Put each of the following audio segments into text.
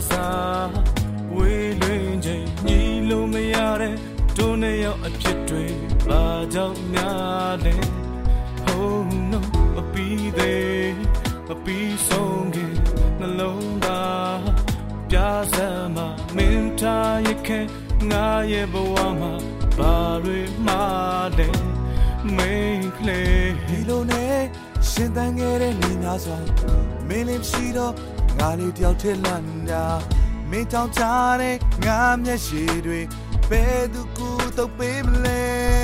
sa we luen jay ni lo me yare do ne yaw a phit twe ba jaw nya le oh no a pi de a pi song ge na long da pya sa ma min ta ye khe nga ye bawa ma ba rwe ma le me kle hilo ne shin tan ge de ni nya swa min lim shi do nga li tyaw thit lan da min taw cha de nga myet shi twe be du ku tok pe mle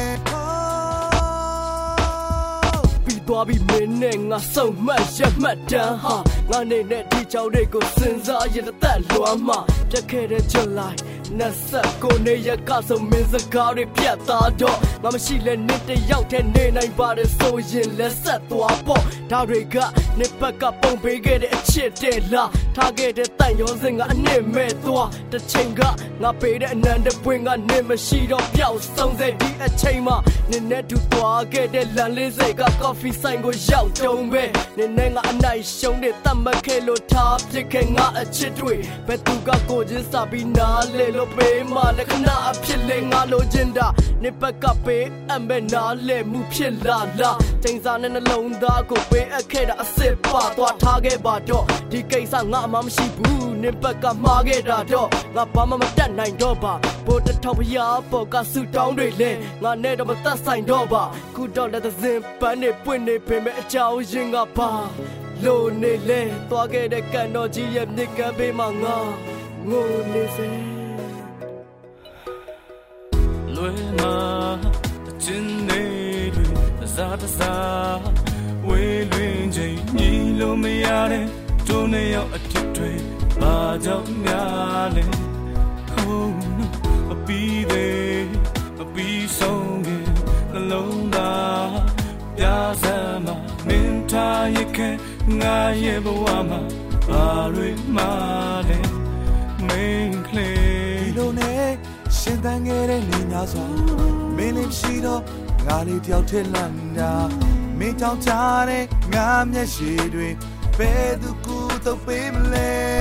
သွားပြီးမင်းနဲ့ငါဆုံးမှတ်ရမှတ်တမ်းဟာငါနေနဲ့ဒီကြောင်တွေကိုစဉ်းစားရင်သက်လွမ်းမှာပြတ်ခဲ့တဲ့ July 29နေရကဆုံးမင်းစကားတွေပြတ်သားတော့ငါမရှိလဲနေ့တယောက်တည်းနေနိုင်ပါတယ်ဆိုရင်လက်ဆက်သွားပေါ့ဒါတွေကနှစ်ဘက်ကပုံပေးခဲ့တဲ့အချစ်တဲ့လားထားခဲ့တဲ့တန်ရောစင်ကအနစ်မဲ့သွားတစ်ချိန်ကငါပေးတဲ့အနန္တပွင့်ကနေမရှိတော့ပျောက်ဆုံးစေဒီအချိန်မှာနင်းနဲ့တူသွားခဲ့တဲ့လမ်းလေးစိတ်က coffee ဆိုင်ကိုရောက်တုံးပဲနင်းနဲ့ငါအနိုင်ရှုံးတဲ့တတ်မှတ်ခဲ့လို့ထားပြစ်ခဲ့ငါအချစ်တွေဘယ်သူကကိုချင်းစာပြီးနားလေလို့ပေးမှလည်းခဏအဖြစ်လေငါလိုချင်တာနှစ်ဘက်ကပေးအမဲ့နားလေမှုဖြစ်လာလားချိန်စာနဲ့နှလုံးသားကိုပေးအပ်ခဲ့တာအစ်စ်ပါသွားထားခဲ့ပါတော့ဒီကိစ္စငါအမှမရှိဘူးနှစ်ဘက်ကမှားခဲ့တာတော့ငါဘာမှမတတ်နိုင်တော့ပါဘိုးတထောင်ဖျားပေါ်ကဆူတောင်းတွေလဲငါနဲ့တော့မသက်ဆိုင်တော့ပါခုတော့လက်သစင်ပန်းနေပွင့်နေပေမဲ့အကြောင်းရင်းကပါလို့နေလဲသွားခဲ့တဲ့ကန်တော်ကြီးရဲ့မြစ်ကမ်းဘေးမှာငါငိုနေစေလွယ်မှာအချင်းနေတွေတစားဝေးလွင်ချိန်ညီလို့မရတဲ့ဒုနေရောက်အဖြစ်တွေဘာကြောင့်များလဲ Oh no အပီးသေးအပီးဆုံးကနှလုံးသားပြစမ်းမှာမင်းထားရခဲ့ငါရဲ့ဘဝမှာဘာတွေမှလဲမင်းကလေးဒီလိုနဲ့ရှင်တန်ခဲ့တဲ့နေညာစွာမင်းလေးရှိတော့ငါလေးတယောက်ထစ်လန့်တာမင်းတောင်ချတဲ့ငါမျက်ရှိတွေဘယ်သူကူတော့ပေးမလဲ